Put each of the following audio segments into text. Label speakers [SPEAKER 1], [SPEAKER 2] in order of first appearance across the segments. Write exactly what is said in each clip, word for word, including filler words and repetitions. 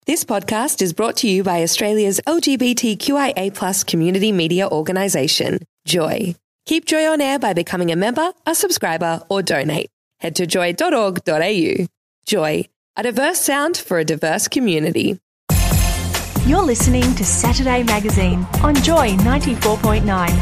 [SPEAKER 1] This podcast is brought to you by Australia's L G B T Q I A plus community media organisation, Joy. Keep Joy on air by becoming a member, a subscriber or donate. Head to joy dot org dot a u. Joy, a diverse sound for a diverse community.
[SPEAKER 2] You're listening to Saturday Magazine on Joy ninety-four point nine.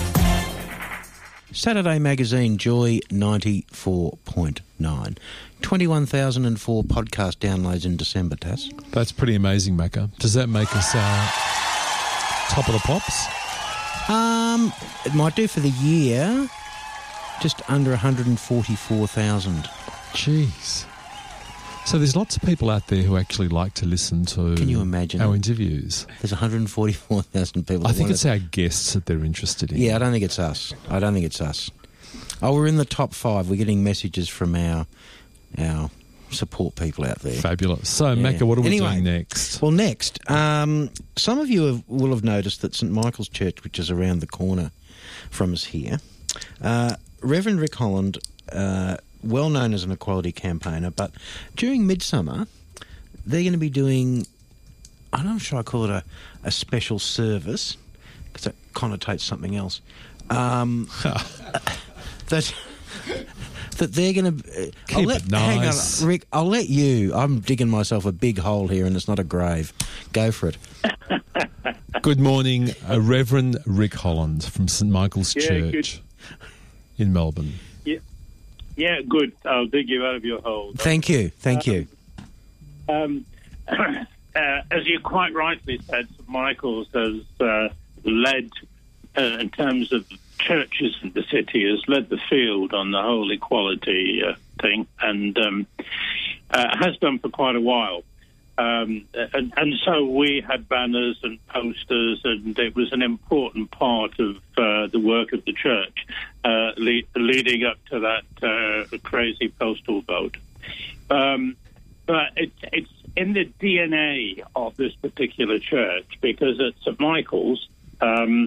[SPEAKER 3] Saturday Magazine, Joy ninety-four point nine. twenty-one thousand four podcast downloads in December, Tass.
[SPEAKER 4] That's pretty amazing, Macca. Does that make us uh, top of the pops?
[SPEAKER 3] Um, it might do for the year. Just under one hundred forty-four thousand.
[SPEAKER 4] Jeez. So there's lots of people out there who actually like to listen to
[SPEAKER 3] Can you imagine
[SPEAKER 4] our
[SPEAKER 3] it?
[SPEAKER 4] interviews.
[SPEAKER 3] There's one hundred forty-four thousand people.
[SPEAKER 4] I think it's
[SPEAKER 3] to...
[SPEAKER 4] our guests that they're interested in.
[SPEAKER 3] Yeah, I don't think it's us. I don't think it's us. Oh, we're in the top five. We're getting messages from our our support people out there.
[SPEAKER 4] Fabulous. So,
[SPEAKER 3] Yeah.
[SPEAKER 4] Macca, what are we
[SPEAKER 3] Anyway,
[SPEAKER 4] doing next?
[SPEAKER 3] Well, next, um, some of you have, will have noticed that St Michael's Church, which is around the corner from us here, uh, Reverend Rick Holland, uh, well known as an equality campaigner, but during Midsummer, they're going to be doing, I'm not sure I call it a, a special service, because that connotates something else, um, that... That they're going to...
[SPEAKER 4] Keep
[SPEAKER 3] I'll let,
[SPEAKER 4] it nice.
[SPEAKER 3] Hang on, Rick, I'll let you... I'm digging myself a big hole here and it's not a grave. Go for it.
[SPEAKER 4] Good morning, uh, Reverend Rick Holland from St Michael's
[SPEAKER 5] Yeah,
[SPEAKER 4] Church in Melbourne.
[SPEAKER 5] Yeah, yeah, good. I'll dig you out of your hole.
[SPEAKER 3] Thank you. Thank you.
[SPEAKER 5] Um, uh, as you quite rightly said, St Michael's has uh, led, uh, in terms of churches in the city, has led the field on the whole equality uh, thing, and um, uh, has done for quite a while. Um, and, and so we had banners and posters, and it was an important part of uh, the work of the church uh, le- leading up to that uh, crazy postal vote. Um, but it, it's in the D N A of this particular church, because at St Michael's, um,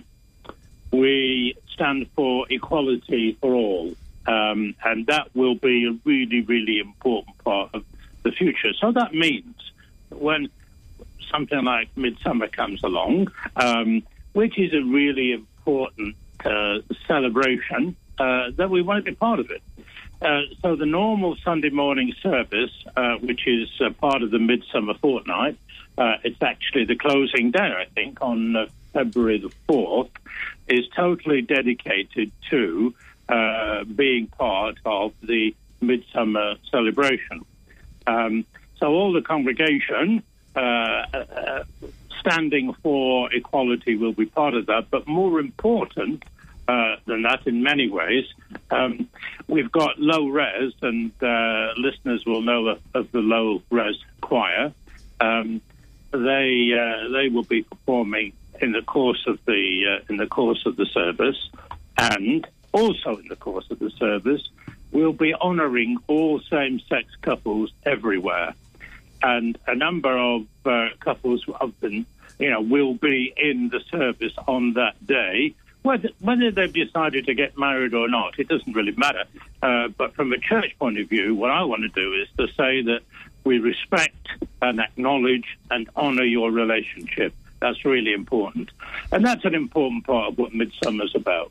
[SPEAKER 5] we stand for equality for all, um, and that will be a really, really important part of the future. So that means when something like Midsummer comes along, um, which is a really important uh, celebration, uh, that we want to be part of it. Uh, so the normal Sunday morning service, uh, which is uh, part of the Midsummer fortnight, uh, it's actually the closing day, I think, on uh, February the fourth, is totally dedicated to uh, being part of the Midsummer celebration. Um, so all the congregation uh, uh, standing for equality will be part of that, but more important uh, than that in many ways, um, we've got Low Res, and uh, listeners will know of, of the Low Res Choir. Um, they uh, they will be performing in the course of the uh, in the course of the service, and also in the course of the service, we'll be honouring all same-sex couples everywhere, and a number of uh, couples have been, you know, will be in the service on that day. Whether, whether they've decided to get married or not, it doesn't really matter. Uh, but from a church point of view, what I want to do is to say that we respect and acknowledge and honour your relationship. That's really important. And that's an important part of what Midsummer's about.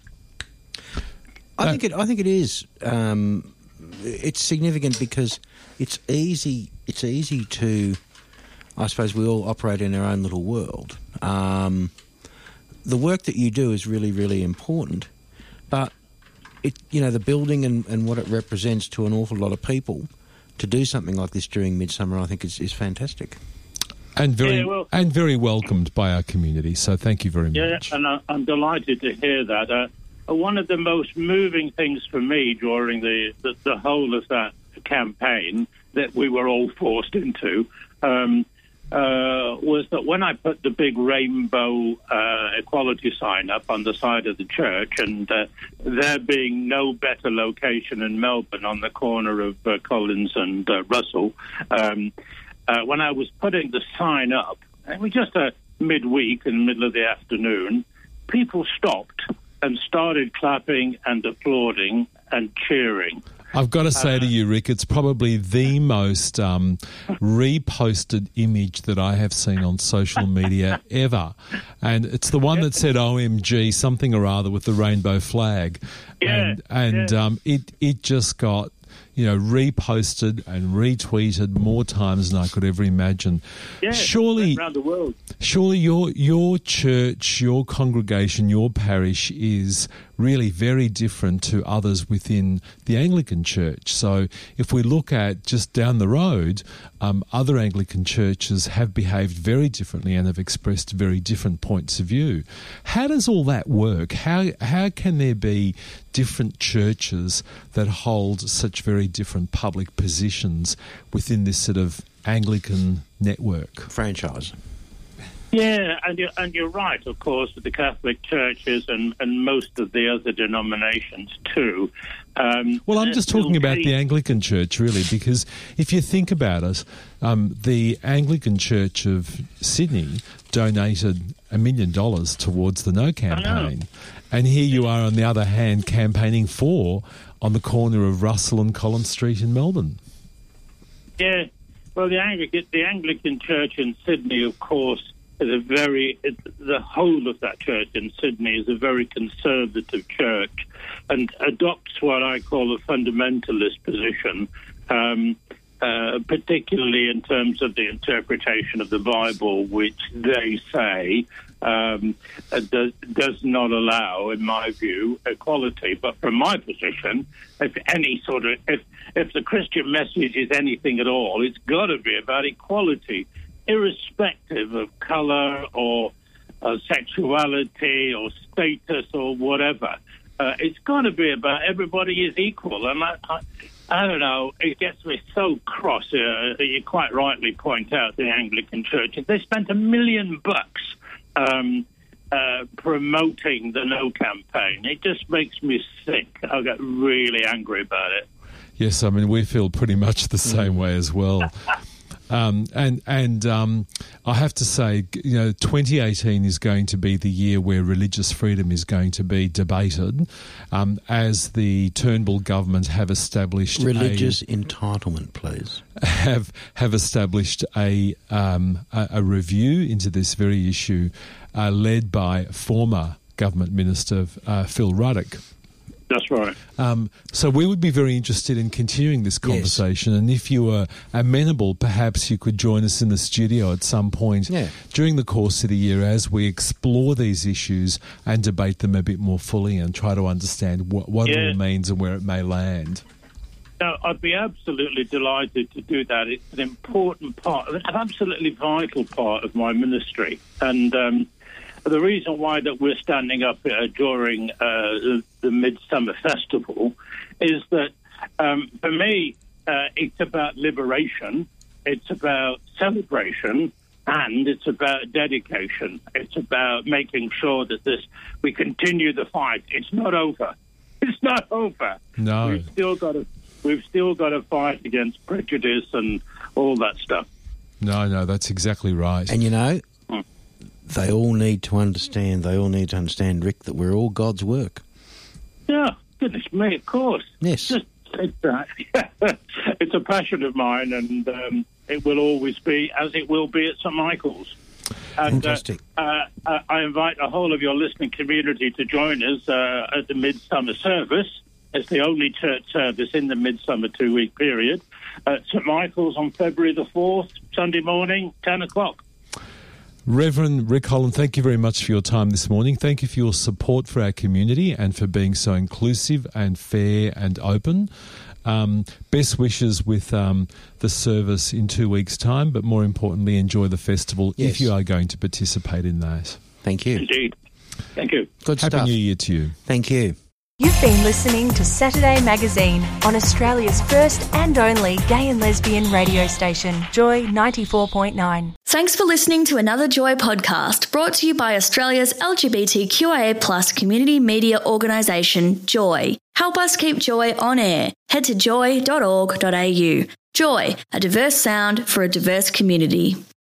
[SPEAKER 3] I think it. I think it is. Um, it's significant because it's easy. It's easy to. I suppose we all operate in our own little world. Um, the work that you do is really, really important, but it. You know, the building and, and what it represents to an awful lot of people. To do something like this during Midsummer, I think is, is fantastic.
[SPEAKER 4] And very
[SPEAKER 5] Yeah, well-
[SPEAKER 4] and very welcomed by our community, so thank you very
[SPEAKER 5] Yeah,
[SPEAKER 4] much.
[SPEAKER 5] and I, I'm delighted to hear that. Uh, one of the most moving things for me during the, the, the whole of that campaign that we were all forced into um, uh, was that when I put the big rainbow uh, equality sign up on the side of the church, and uh, there being no better location in Melbourne on the corner of uh, Collins and uh, Russell, um, uh, when I was putting the sign up, it was just a midweek in the middle of the afternoon, people stopped and started clapping and applauding and cheering.
[SPEAKER 4] I've got to say uh, to you, Rick, it's probably the most um, reposted image that I have seen on social media ever. And it's the one that said O M G, something or other with the rainbow flag.
[SPEAKER 5] Yeah,
[SPEAKER 4] and and
[SPEAKER 5] yeah.
[SPEAKER 4] Um, it, it just got, you know, reposted and retweeted more times than I could ever imagine.
[SPEAKER 5] Yeah,
[SPEAKER 4] surely,
[SPEAKER 5] around the world.
[SPEAKER 4] Surely your your church, your congregation, your parish is really very different to others within the Anglican Church. So if we look at just down the road, um, other Anglican churches have behaved very differently and have expressed very different points of view. How does all that work? How how can there be different churches that hold such very different public positions within this sort of Anglican network?
[SPEAKER 3] Franchise.
[SPEAKER 5] Yeah, and you're, and you're right, of course, with the Catholic churches and, and most of the other denominations too. Um,
[SPEAKER 4] well, I'm just talking about the Anglican Church, really, because if you think about it, um, the Anglican Church of Sydney donated a million dollars towards the No campaign. And here you are, on the other hand, campaigning for on the corner of Russell and Collins Street in Melbourne.
[SPEAKER 5] Yeah, well, the Anglican, the Anglican Church in Sydney, of course, is a very, it, the whole of that church in Sydney is a very conservative church and adopts what I call a fundamentalist position, um, uh, particularly in terms of the interpretation of the Bible, which they say um, uh, does, does not allow, in my view, equality. But from my position, if any sort of, if, if the Christian message is anything at all, it's got to be about equality, irrespective of colour or uh, sexuality or status or whatever. Uh, it's got to be about everybody is equal. And I, I, I don't know, it gets me so cross. Uh, you quite rightly point out the Anglican Church. They spent a million bucks um, uh, promoting the No campaign. It just makes me sick. I get really angry about it.
[SPEAKER 4] Yes, I mean, we feel pretty much the same way as well. Um, and and um, I have to say, you know, twenty eighteen is going to be the year where religious freedom is going to be debated, um, as the Turnbull government have established
[SPEAKER 3] religious
[SPEAKER 4] a,
[SPEAKER 3] entitlement, please
[SPEAKER 4] have have established a um, a, a review into this very issue, uh, led by former government minister uh, Phil Ruddock.
[SPEAKER 5] That's right.
[SPEAKER 4] Um, so we would be very interested in continuing this conversation, yes. And if you are amenable, perhaps you could join us in the studio at some point
[SPEAKER 3] yeah.
[SPEAKER 4] during the course of the year as we explore these issues and debate them a bit more fully and try to understand what, what yeah. it all means and where it may land.
[SPEAKER 5] No, I'd be absolutely delighted to do that. It's an important part, an absolutely vital part of my ministry. And um, the reason why that we're standing up uh, during uh, the, the Midsummer Festival is that, um, for me, uh, it's about liberation, it's about celebration, and it's about dedication. It's about making sure that this we continue the fight. It's not over. It's not over.
[SPEAKER 4] No,
[SPEAKER 5] we've still got to we've still got to fight against prejudice and all that stuff.
[SPEAKER 4] No, no, that's exactly right.
[SPEAKER 3] And you know. They all need to understand, they all need to understand, Rick, that we're all God's work.
[SPEAKER 5] Yeah, goodness me, of course.
[SPEAKER 3] Yes.
[SPEAKER 5] Just, it's, uh, it's a passion of mine, and um, it will always be, as it will be at Saint Michael's. And,
[SPEAKER 3] Fantastic.
[SPEAKER 5] Uh, uh, I invite the whole of your listening community to join us uh, at the Midsummer service. It's the only church service in the Midsummer two-week period at Saint Michael's on February the fourth, Sunday morning, ten o'clock.
[SPEAKER 4] Reverend Rick Holland, thank you very much for your time this morning. Thank you for your support for our community and for being so inclusive and fair and open. Um, best wishes with um, the service in two weeks' time, but more importantly, enjoy the festival
[SPEAKER 3] yes.
[SPEAKER 4] if you are going to participate in that.
[SPEAKER 3] Thank you.
[SPEAKER 5] Indeed. Thank you.
[SPEAKER 3] Good
[SPEAKER 4] Happy
[SPEAKER 3] stuff.
[SPEAKER 4] New Year to you.
[SPEAKER 3] Thank you.
[SPEAKER 2] You've been listening to Saturday Magazine on Australia's first and only gay and lesbian radio station, Joy ninety-four point nine.
[SPEAKER 6] Thanks for listening to another Joy podcast brought to you by Australia's L G B T Q I A plus community media organisation, Joy. Help us keep Joy on air. Head to joy dot org dot a u. Joy, a diverse sound for a diverse community.